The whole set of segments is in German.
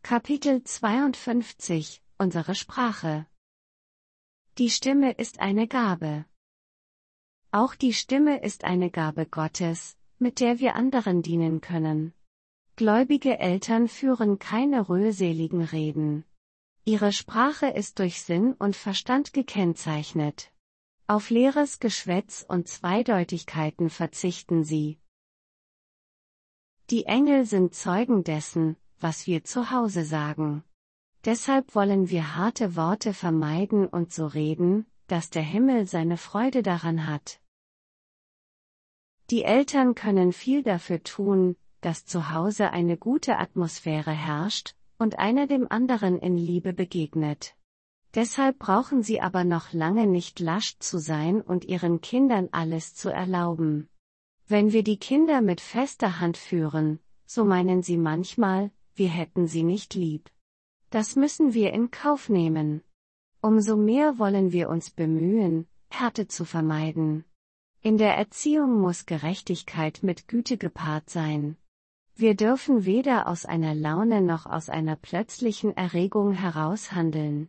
Kapitel 52 – Unsere Sprache. Die Stimme ist eine Gabe. Auch die Stimme ist eine Gabe Gottes, mit der wir anderen dienen können. Gläubige Eltern führen keine rührseligen Reden. Ihre Sprache ist durch Sinn und Verstand gekennzeichnet. Auf leeres Geschwätz und Zweideutigkeiten verzichten sie. Die Engel sind Zeugen dessen, was wir zu Hause sagen. Deshalb wollen wir harte Worte vermeiden und so reden, dass der Himmel seine Freude daran hat. Die Eltern können viel dafür tun, dass zu Hause eine gute Atmosphäre herrscht und einer dem anderen in Liebe begegnet. Deshalb brauchen sie aber noch lange nicht lasch zu sein und ihren Kindern alles zu erlauben. Wenn wir die Kinder mit fester Hand führen, so meinen sie manchmal, wir hätten sie nicht lieb. Das müssen wir in Kauf nehmen. Umso mehr wollen wir uns bemühen, Härte zu vermeiden. In der Erziehung muss Gerechtigkeit mit Güte gepaart sein. Wir dürfen weder aus einer Laune noch aus einer plötzlichen Erregung heraus handeln.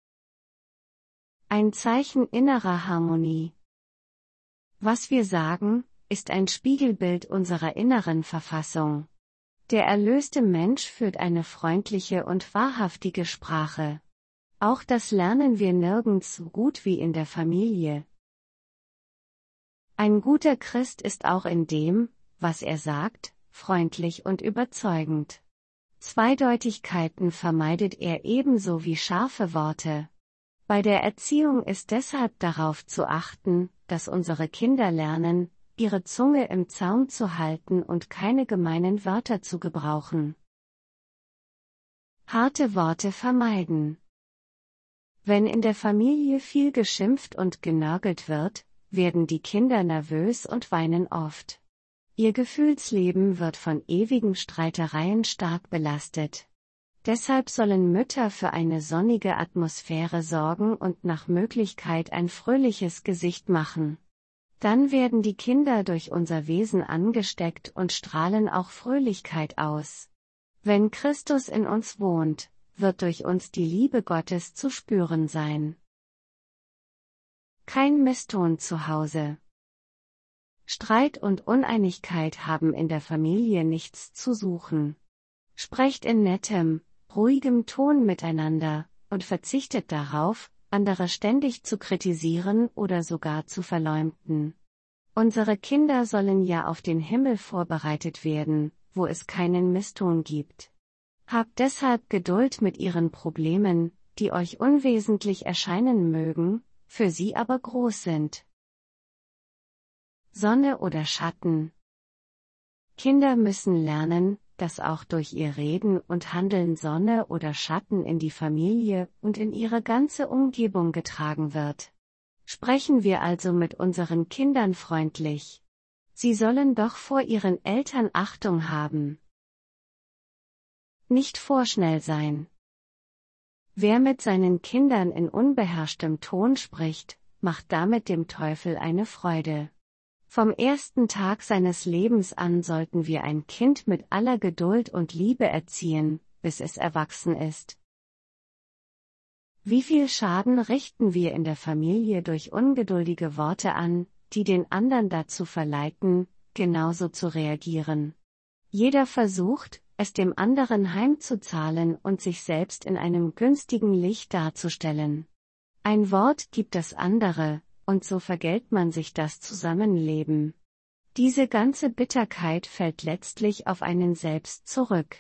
Ein Zeichen innerer Harmonie. Was wir sagen, ist ein Spiegelbild unserer inneren Verfassung. Der erlöste Mensch führt eine freundliche und wahrhaftige Sprache. Auch das lernen wir nirgends so gut wie in der Familie. Ein guter Christ ist auch in dem, was er sagt, freundlich und überzeugend. Zweideutigkeiten vermeidet er ebenso wie scharfe Worte. Bei der Erziehung ist deshalb darauf zu achten, dass unsere Kinder lernen, ihre Zunge im Zaum zu halten und keine gemeinen Wörter zu gebrauchen. Harte Worte vermeiden. Wenn in der Familie viel geschimpft und genörgelt wird, werden die Kinder nervös und weinen oft. Ihr Gefühlsleben wird von ewigen Streitereien stark belastet. Deshalb sollen Mütter für eine sonnige Atmosphäre sorgen und nach Möglichkeit ein fröhliches Gesicht machen. Dann werden die Kinder durch unser Wesen angesteckt und strahlen auch Fröhlichkeit aus. Wenn Christus in uns wohnt, wird durch uns die Liebe Gottes zu spüren sein. Kein Misston zu Hause. Streit und Uneinigkeit haben in der Familie nichts zu suchen. Sprecht in nettem, ruhigem Ton miteinander und verzichtet darauf, andere ständig zu kritisieren oder sogar zu verleumden. Unsere Kinder sollen ja auf den Himmel vorbereitet werden, wo es keinen Misston gibt. Habt deshalb Geduld mit ihren Problemen, die euch unwesentlich erscheinen mögen, für sie aber groß sind. Sonne oder Schatten. Kinder müssen lernen, dass auch durch ihr Reden und Handeln Sonne oder Schatten in die Familie und in ihre ganze Umgebung getragen wird. Sprechen wir also mit unseren Kindern freundlich. Sie sollen doch vor ihren Eltern Achtung haben. Nicht vorschnell sein. Wer mit seinen Kindern in unbeherrschtem Ton spricht, macht damit dem Teufel eine Freude. Vom ersten Tag seines Lebens an sollten wir ein Kind mit aller Geduld und Liebe erziehen, bis es erwachsen ist. Wie viel Schaden richten wir in der Familie durch ungeduldige Worte an, die den anderen dazu verleiten, genauso zu reagieren. Jeder versucht, es dem anderen heimzuzahlen und sich selbst in einem günstigen Licht darzustellen. Ein Wort gibt das andere, und so vergällt man sich das Zusammenleben. Diese ganze Bitterkeit fällt letztlich auf einen selbst zurück.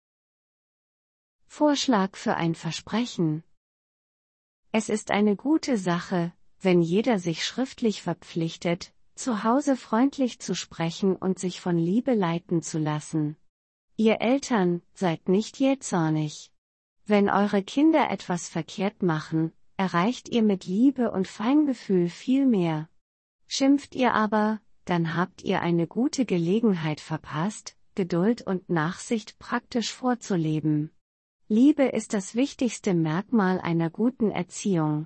Vorschlag für ein Versprechen. Es ist eine gute Sache, wenn jeder sich schriftlich verpflichtet, zu Hause freundlich zu sprechen und sich von Liebe leiten zu lassen. Ihr Eltern, seid nicht jähzornig. Wenn eure Kinder etwas verkehrt machen, erreicht ihr mit Liebe und Feingefühl viel mehr. Schimpft ihr aber, dann habt ihr eine gute Gelegenheit verpasst, Geduld und Nachsicht praktisch vorzuleben. Liebe ist das wichtigste Merkmal einer guten Erziehung.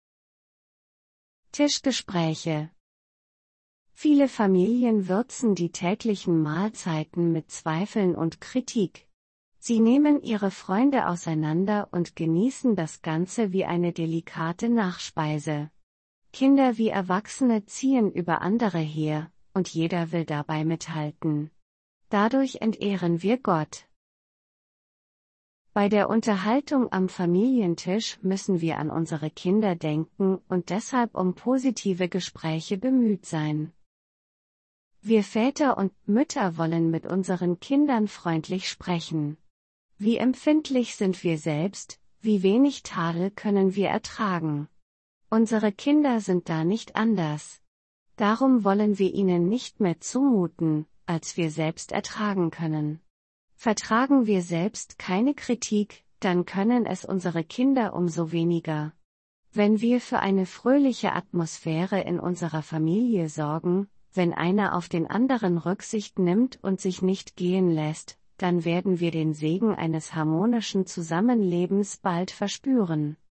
Tischgespräche. Viele Familien würzen die täglichen Mahlzeiten mit Zweifeln und Kritik. Sie nehmen ihre Freunde auseinander und genießen das Ganze wie eine delikate Nachspeise. Kinder wie Erwachsene ziehen über andere her, und jeder will dabei mithalten. Dadurch entehren wir Gott. Bei der Unterhaltung am Familientisch müssen wir an unsere Kinder denken und deshalb um positive Gespräche bemüht sein. Wir Väter und Mütter wollen mit unseren Kindern freundlich sprechen. Wie empfindlich sind wir selbst, wie wenig Tadel können wir ertragen. Unsere Kinder sind da nicht anders. Darum wollen wir ihnen nicht mehr zumuten, als wir selbst ertragen können. Vertragen wir selbst keine Kritik, dann können es unsere Kinder umso weniger. Wenn wir für eine fröhliche Atmosphäre in unserer Familie sorgen, wenn einer auf den anderen Rücksicht nimmt und sich nicht gehen lässt, dann werden wir den Segen eines harmonischen Zusammenlebens bald verspüren.